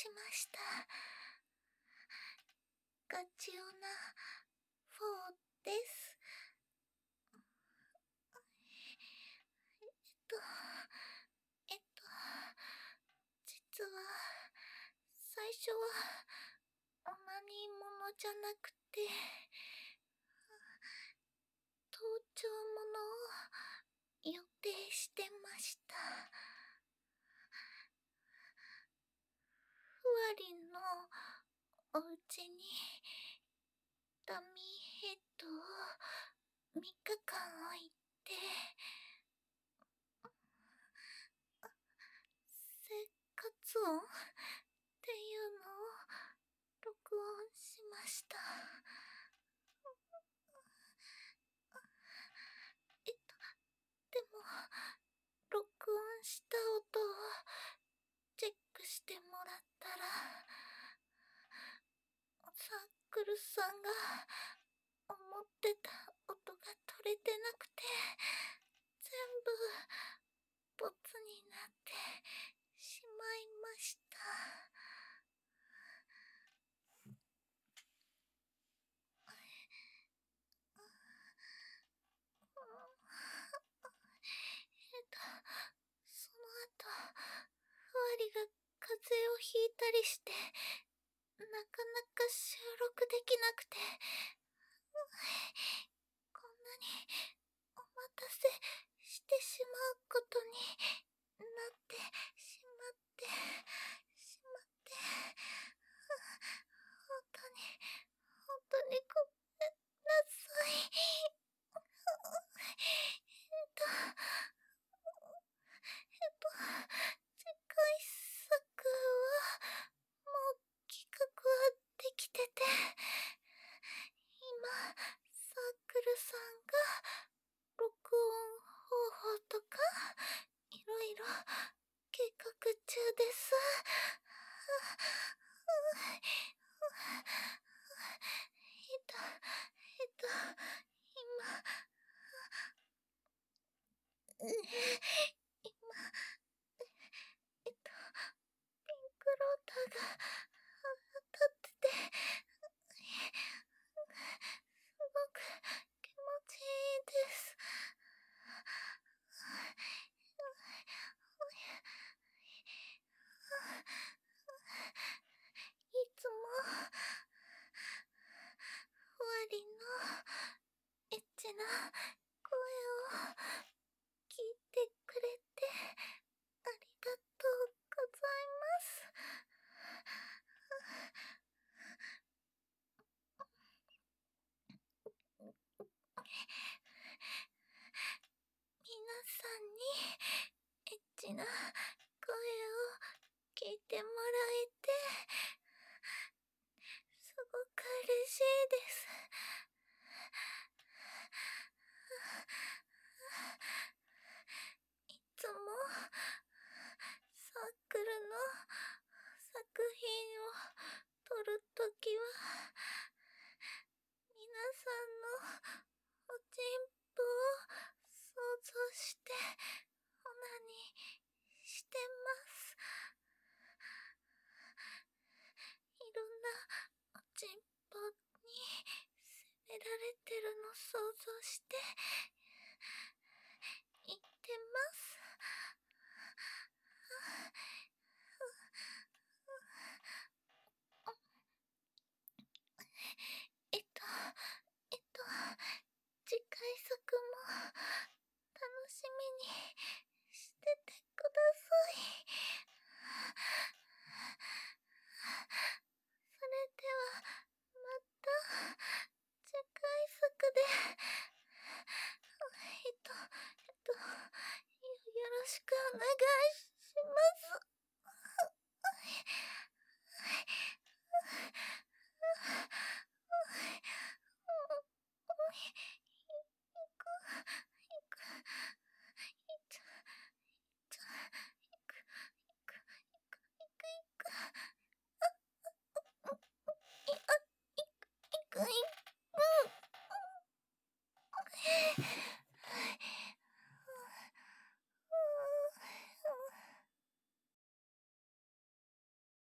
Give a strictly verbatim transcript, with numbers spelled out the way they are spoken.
しました。ガチオナフォーです。えっと、えっと、実は、最初は、オナニーものじゃなくて、盗聴ものを予定してました。ふわりんのお家にダミーヘッドをみっかかん置いて、生活音っていうのを録音しました。えっと、でも、録音した音をチェックしてもらったら、サークルさんが思ってた音が取れてなくて、全部ボツになってしまいました。えっと、その後、ふわりが風邪をひいたりして、なかなか収録できなくて、こんなにお待たせしてしまうことになってしまってしまって本当に本当にごめんなさい。えっとえっと次回作はもう企画はできてて、今サークルさんが録音方法とかいろいろ計画中です。えっとえっと今今えっとピンクローターが当たってて、すごく気持ちいいです。いつもふわりんのエッチな声を聞いてくれてありがとうございます。皆さんにエッチな声を聞いてもらえてすごく嬉しいです。いつもサークルの作品を撮るときは皆さんのおちんぽを想像してオナニーしてます。いろんなおちんぽに責められてるの想像して言ってます。えっとえっと次回作も楽しみにしててください。それではまた次回作でえっとえっとよろしくお願いします。